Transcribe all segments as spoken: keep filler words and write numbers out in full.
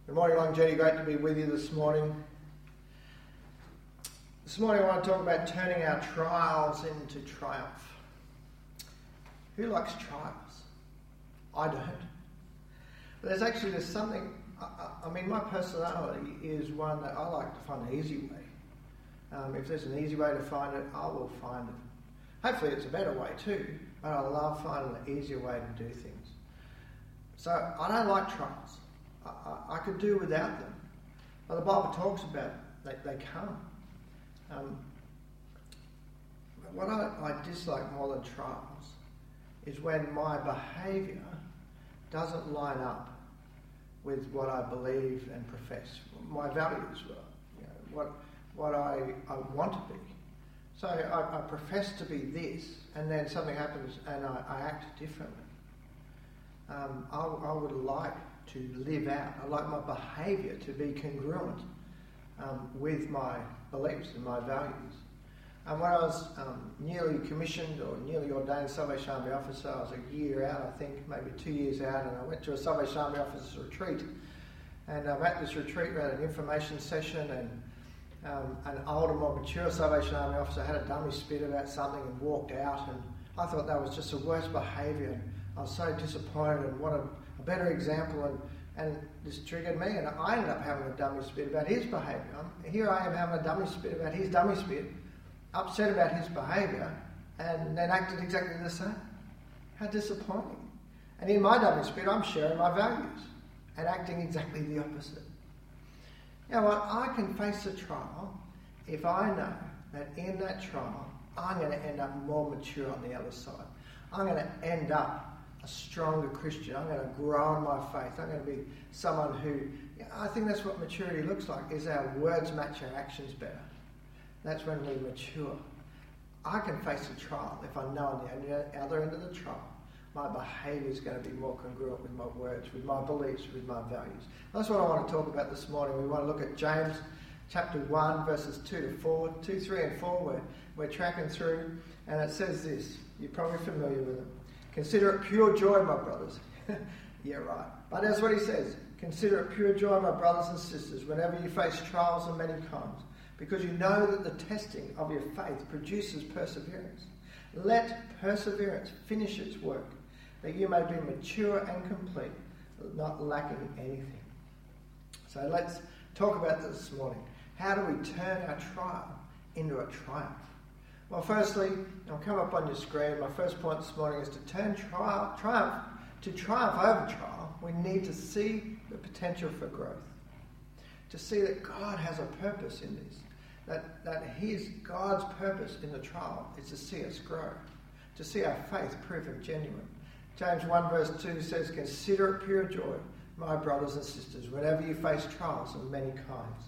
Good morning, Longevity. Great to be with you this morning. This morning I want to talk about turning our trials into triumph. Who likes trials? I don't. But there's actually there's something, I, I mean my personality is one that I like to find an easy way. Um, if there's an easy way to find it, I will find it. Hopefully it's a better way too, but I love finding an easier way to do things. So I don't like trials. I, I, I could do without them. But the Bible talks about they, they come. Um, but what I, I dislike more than trials is when my behaviour doesn't line up with what I believe and profess, my values, you know, what what I, I want to be. So I, I profess to be this, and then something happens and I, I act differently. Um, I, I would like to live out, I like my behaviour to be congruent um, with my beliefs and my values. And when I was um, newly commissioned or newly ordained Salvation Army officer, I was a year out, I think, maybe two years out, and I went to a Salvation Army officers retreat. And um, at this retreat, we had an information session, and um, an older, more mature Salvation Army officer had a dummy spit about something and walked out, and I thought that was just the worst behaviour. I was so disappointed and wanted a better example, and, and this triggered me, and I ended up having a dummy spit about his behaviour. Here I am having a dummy spit about his dummy spit, upset about his behaviour, and then acted exactly the same. How disappointing. And in my dummy spit, I'm sharing my values and acting exactly the opposite. You know what? I can face a trial if I know that in that trial, I'm going to end up more mature on the other side. I'm going to end up a stronger Christian. I'm going to grow in my faith. I'm going to be someone who, I think that's what maturity looks like, is our words match our actions better. That's when we mature. I can face a trial if I know on the other end of the trial, my behaviour is going to be more congruent with my words, with my beliefs, with my values. That's what I want to talk about this morning. We want to look at James chapter one, verses two to four, two, three and four, where we're tracking through, and it says this. You're probably familiar with it. Consider it pure joy, my brothers. Yeah, right. But that's what he says. Consider it pure joy, my brothers and sisters, whenever you face trials of many kinds, because you know that the testing of your faith produces perseverance. Let perseverance finish its work, that you may be mature and complete, not lacking anything. So let's talk about this this morning. How do we turn our trial into a triumph? Well, firstly, I'll come up on your screen. My first point this morning is to turn trial, triumph to triumph over trial. We need to see the potential for growth, to see that God has a purpose in this. That, that his, God's purpose in the trial is to see us grow, to see our faith proven genuine. James one verse two says, consider it pure joy, my brothers and sisters, whenever you face trials of many kinds.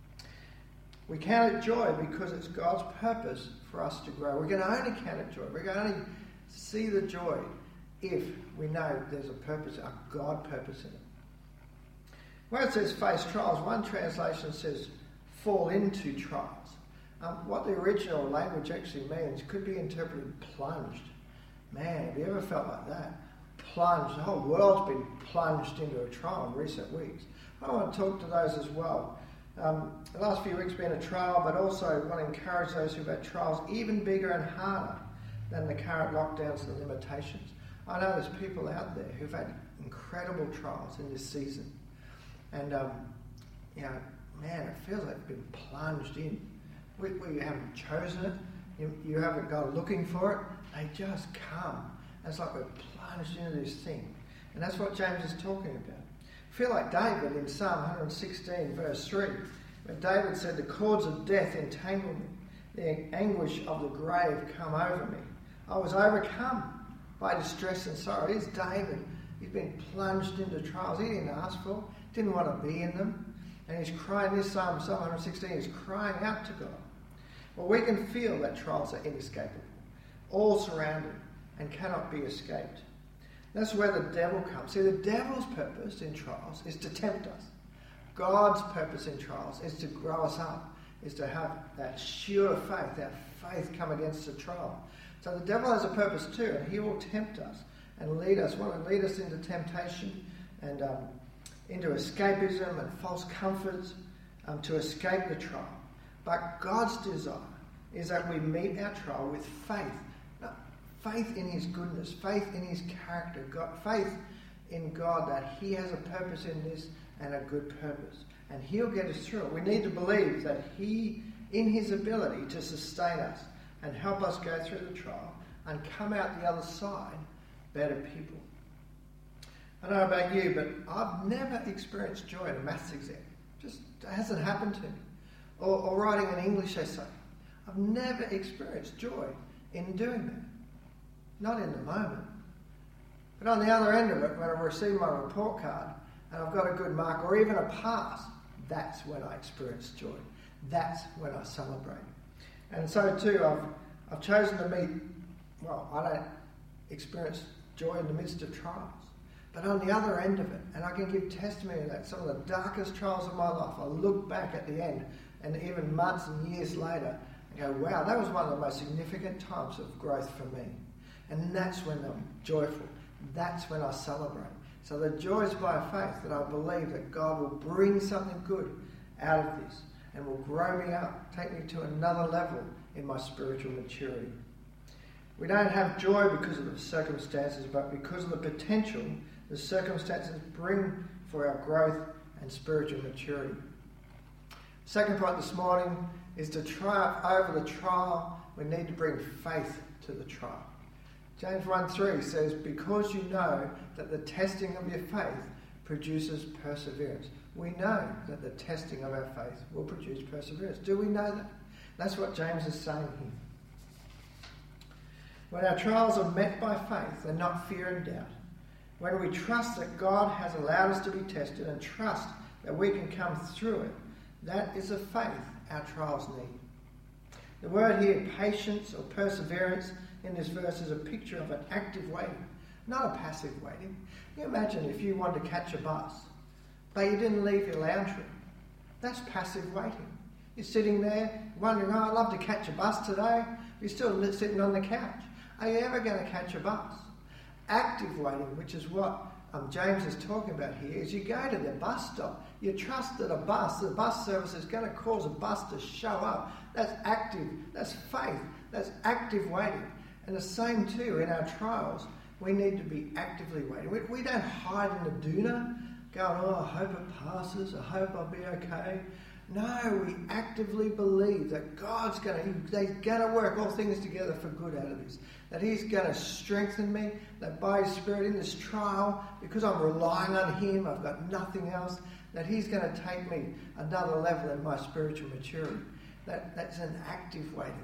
We count it joy because it's God's purpose for us to grow. We're going to only count it joy. We're going to only see the joy if we know there's a purpose, a God purpose in it. Where it says face trials, one translation says fall into trials. Um, what the original language actually means could be interpreted plunged. Man, have you ever felt like that? Plunged. The whole world's been plunged into a trial in recent weeks. I want to talk to those as well. Um, the last few weeks been a trial, but also want to encourage those who've had trials even bigger and harder than the current lockdowns and limitations. I know there's people out there who've had incredible trials in this season. And, um, you know, man, it feels like you've been plunged in. We, we haven't chosen it. You, you haven't gone looking for it. They just come. It's like we're plunged into this thing. And that's what James is talking about. I feel like David in Psalm one sixteen verse three, when David said, the cords of death entangle me, the anguish of the grave come over me. I was overcome by distress and sorrow. Here's David. He's been plunged into trials he didn't ask for, didn't want to be in them. And he's crying, this Psalm, Psalm one sixteen, he's crying out to God. Well, we can feel that trials are inescapable, all surrounding and cannot be escaped. That's where the devil comes. See, the devil's purpose in trials is to tempt us. God's purpose in trials is to grow us up, is to have that sure faith, that faith come against the trial. So the devil has a purpose too, and he will tempt us and lead us, want to lead us into temptation and um, into escapism and false comforts um, to escape the trial. But God's desire is that we meet our trial with faith. No, faith in his goodness, faith in his character, God, faith in God that he has a purpose in this and a good purpose. And he'll get us through it. We need to believe that he, in his ability to sustain us and help us go through the trial and come out the other side better people. I don't know about you, but I've never experienced joy in a maths exam. Just it hasn't happened to me. Or, or writing an English essay. I've never experienced joy in doing that. Not in the moment. But on the other end of it, when I receive my report card and I've got a good mark or even a pass, that's when I experience joy. That's when I celebrate. And so too, I've, I've chosen to meet, well, I don't experience joy in the midst of trials. But on the other end of it, and I can give testimony of that, some of the darkest trials of my life, I look back at the end and even months and years later and go, wow, that was one of the most significant times of growth for me. And that's when I'm joyful. That's when I celebrate. So the joy is by faith that I believe that God will bring something good out of this and will grow me up, take me to another level in my spiritual maturity. We don't have joy because of the circumstances, but because of the potential the circumstances bring for our growth and spiritual maturity. Second point this morning is to triumph over the trial, we need to bring faith to the trial. James one three says, because you know that the testing of your faith produces perseverance. We know that the testing of our faith will produce perseverance. Do we know that? That's what James is saying here. When our trials are met by faith and not fear and doubt, when we trust that God has allowed us to be tested and trust that we can come through it, that is a faith our trials need. The word here, patience or perseverance, in this verse is a picture of an active waiting, not a passive waiting. Can you imagine if you wanted to catch a bus, but you didn't leave your lounge room? That's passive waiting. You're sitting there wondering, oh, I'd love to catch a bus today. You're still sitting on the couch. Are you ever going to catch a bus? Active waiting, which is what um, James is talking about here, is you go to the bus stop. You trust that a bus, the bus service is going to cause a bus to show up. That's active. That's faith. That's active waiting. And the same too in our trials. We need to be actively waiting. We, we don't hide in the doona, going, oh, I hope it passes. I hope I'll be okay. No, we actively believe that God's going to, He's going to work all things together for good out of this. That He's going to strengthen me, that by His Spirit in this trial, because I'm relying on Him, I've got nothing else, that He's going to take me another level in my spiritual maturity. That, that's an active waiting.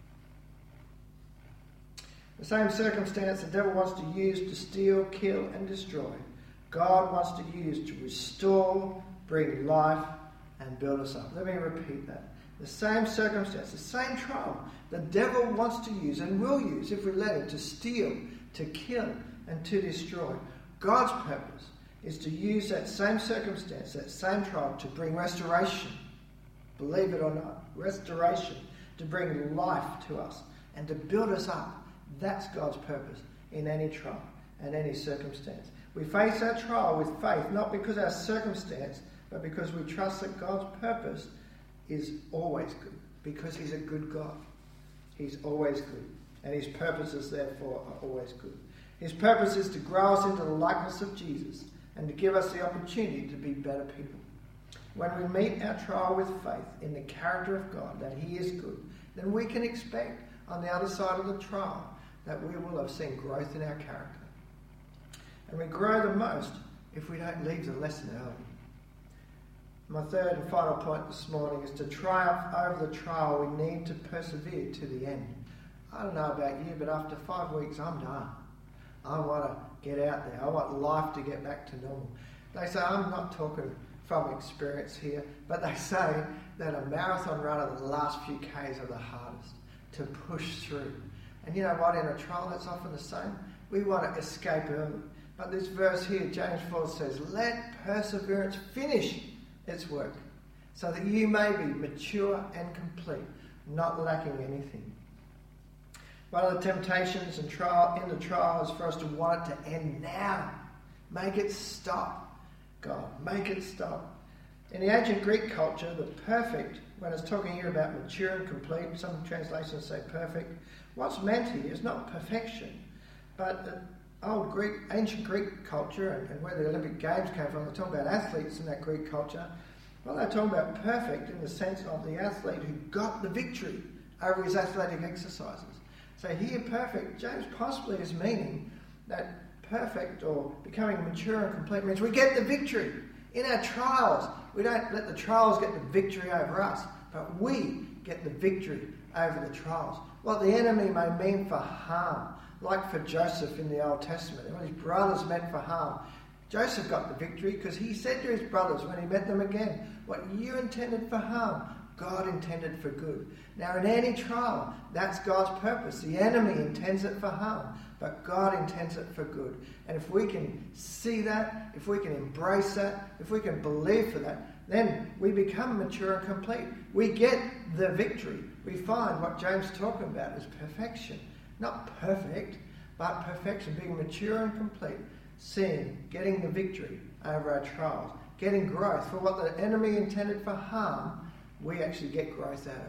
The same circumstance the devil wants to use to steal, kill and destroy, God wants to use to restore, bring life and build us up. Let me repeat that. The same circumstance, the same trial, the devil wants to use and will use if we let him to steal, to kill and to destroy. God's purpose is to use that same circumstance, that same trial to bring restoration. Believe it or not, restoration, to bring life to us and to build us up. That's God's purpose in any trial and any circumstance. We face our trial with faith, not because our circumstance, but because we trust that God's purpose is always good, because He's a good God. He's always good, and His purposes, therefore, are always good. His purpose is to grow us into the likeness of Jesus and to give us the opportunity to be better people. When we meet our trial with faith in the character of God, that He is good, then we can expect on the other side of the trial that we will have seen growth in our character. And we grow the most if we don't leave the lesson early. My third and final point this morning is to triumph over the trial, we need to persevere to the end. I don't know about you, but after five weeks, I'm done. I want to get out there. I want life to get back to normal. They say, I'm not talking from experience here, but they say that a marathon runner, the last few Ks are the hardest to push through. And you know what, in a trial that's often the same. We want to escape early. But this verse here, James four says, let perseverance finish its work, so that you may be mature and complete, not lacking anything. One of the temptations and trial in the trial is for us to want it to end now. Make it stop. God. Make it stop. In the ancient Greek culture, the perfect, when it's talking here about mature and complete, some translations say perfect, what's meant here is not perfection, but the old Greek, ancient Greek culture, and, and where the Olympic Games came from, they're talking about athletes in that Greek culture. Well, they're talking about perfect in the sense of the athlete who got the victory over his athletic exercises. So here, perfect, James possibly is meaning that perfect or becoming mature and complete means we get the victory in our trials. We don't let the trials get the victory over us, but we get the victory over the trials. What the enemy may mean for harm, like for Joseph in the Old Testament, and what his brothers meant for harm, Joseph got the victory because he said to his brothers when he met them again, what you intended for harm, God intended for good. Now in any trial, that's God's purpose. The enemy intends it for harm, but God intends it for good. And if we can see that, if we can embrace that, if we can believe for that, then we become mature and complete. We get the victory. We find what James is talking about is perfection. Not perfect, but perfection, being mature and complete. Seeing, getting the victory over our trials, getting growth. For what the enemy intended for harm, we actually get growth out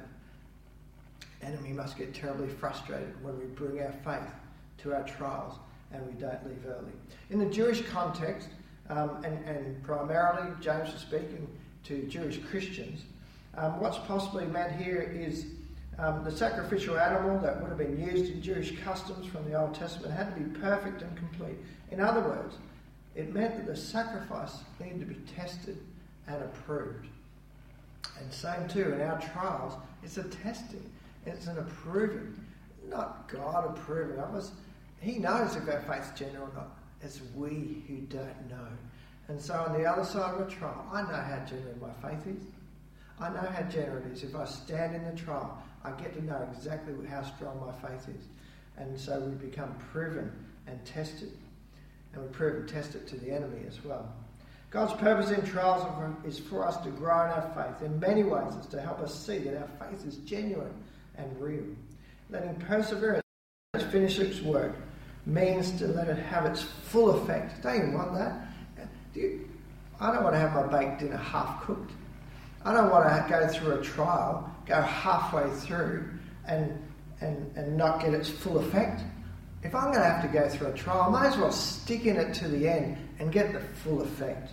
of. Enemy must get terribly frustrated when we bring our faith to our trials and we don't leave early. In the Jewish context, um, and, and primarily James is speaking to Jewish Christians, um, what's possibly meant here is um, the sacrificial animal that would have been used in Jewish customs from the Old Testament had to be perfect and complete. In other words, it meant that the sacrifice needed to be tested and approved. And same too, in our trials, it's a testing, it's an approving, not God approving of us. He knows if our faith's genuine or not. It's we who don't know. And so on the other side of a trial, I know how genuine my faith is. I know how genuine it is. If I stand in the trial, I get to know exactly how strong my faith is. And so we become proven and tested. And we prove and test it to the enemy as well. God's purpose in trials is for us to grow in our faith. In many ways, it's to help us see that our faith is genuine and real. Letting perseverance finish its work means to let it have its full effect. Don't you want that? Do you, I don't want to have my baked dinner half cooked. I don't want to go through a trial, go halfway through and, and, and not get its full effect. If I'm going to have to go through a trial, I might as well stick in it to the end and get the full effect.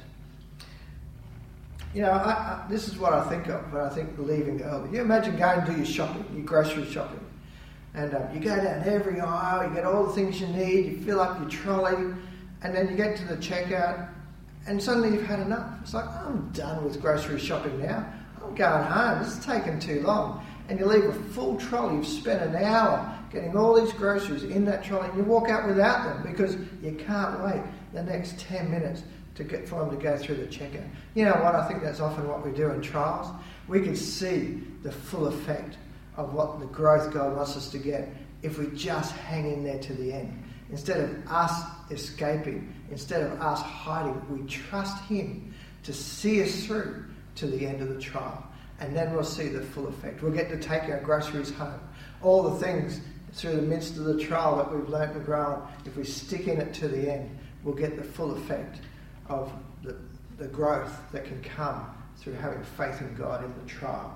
You know, I, I, this is what I think of when I think leaving early. You imagine going to do your shopping, your grocery shopping, and um, you go down every aisle, you get all the things you need, you fill up your trolley, and then you get to the checkout, and suddenly you've had enough. It's like, I'm done with grocery shopping now. I'm going home. This is taking too long. And you leave a full trolley. You've spent an hour getting all these groceries in that trolley, and you walk out without them because you can't wait the next ten minutes to get for them to go through the checkout. You know what? I think that's often what we do in trials. We can see the full effect of what the growth God wants us to get if we just hang in there to the end. Instead of us escaping, instead of us hiding, we trust Him to see us through to the end of the trial. And then we'll see the full effect. We'll get to take our groceries home. All the things through the midst of the trial that we've learnt and grown, if we stick in it to the end, we'll get the full effect of the, the growth that can come through having faith in God in the trial.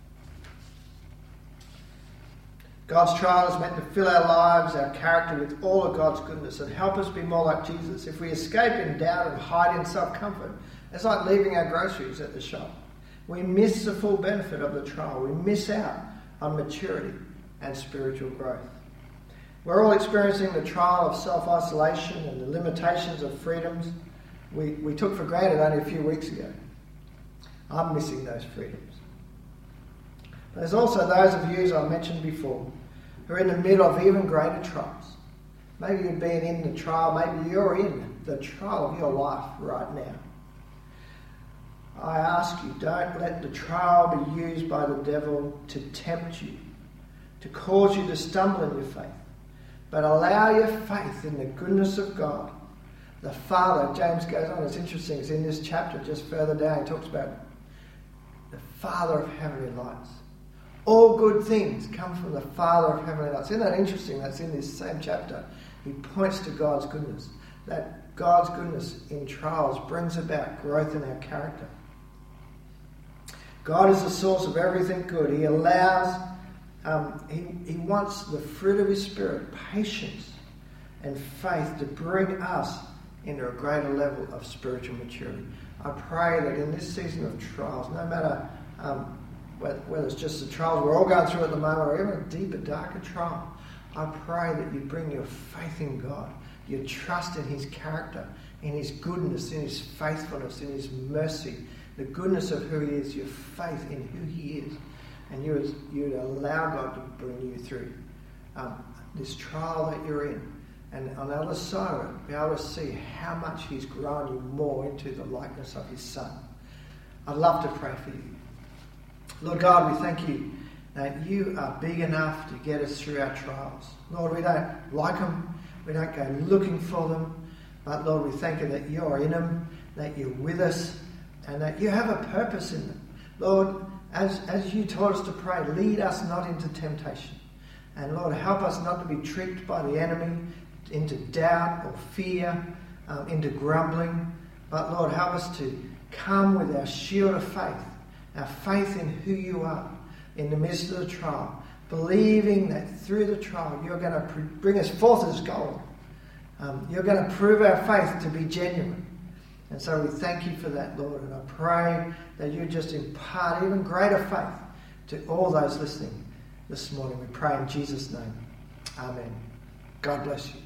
God's trial is meant to fill our lives, our character with all of God's goodness and help us be more like Jesus. If we escape in doubt and hide in self-comfort, it's like leaving our groceries at the shop. We miss the full benefit of the trial. We miss out on maturity and spiritual growth. We're all experiencing the trial of self-isolation and the limitations of freedoms we, we took for granted only a few weeks ago. I'm missing those freedoms. But there's also those of you, as I mentioned before, who are in the middle of even greater trials. Maybe you've been in the trial, maybe you're in the trial of your life right now. I ask you, don't let the trial be used by the devil to tempt you, to cause you to stumble in your faith, but allow your faith in the goodness of God. The Father, James goes on, it's interesting, it's in this chapter just further down, he talks about the Father of heavenly lights. All good things come from the Father of heavenly lights. Isn't that interesting? That's in this same chapter. He points to God's goodness. That God's goodness in trials brings about growth in our character. God is the source of everything good. He allows, um, he, he wants the fruit of His Spirit, patience and faith, to bring us into a greater level of spiritual maturity. I pray that in this season of trials, no matter um, whether it's just the trials we're all going through at the moment or even a deeper, darker trial, I pray that you bring your faith in God, your trust in His character, in His goodness, in His faithfulness, in His mercy, the goodness of who He is, your faith in who He is. And you would, you would allow God to bring you through um, this trial that you're in. And on the other side of it, be able to see how much He's grown you more into the likeness of His Son. I'd love to pray for you. Lord God, we thank You that You are big enough to get us through our trials. Lord, we don't like them. We don't go looking for them. But Lord, we thank You that You're in them, that You're with us, and that You have a purpose in them. Lord, as, as You taught us to pray, lead us not into temptation. And Lord, help us not to be tricked by the enemy into doubt or fear, um, into grumbling. But Lord, help us to come with our shield of faith, our faith in who You are in the midst of the trial, believing that through the trial You're going to bring us forth as gold. Um, you're going to prove our faith to be genuine. And so we thank You for that, Lord. And I pray that You just impart even greater faith to all those listening this morning. We pray in Jesus' name. Amen. God bless you.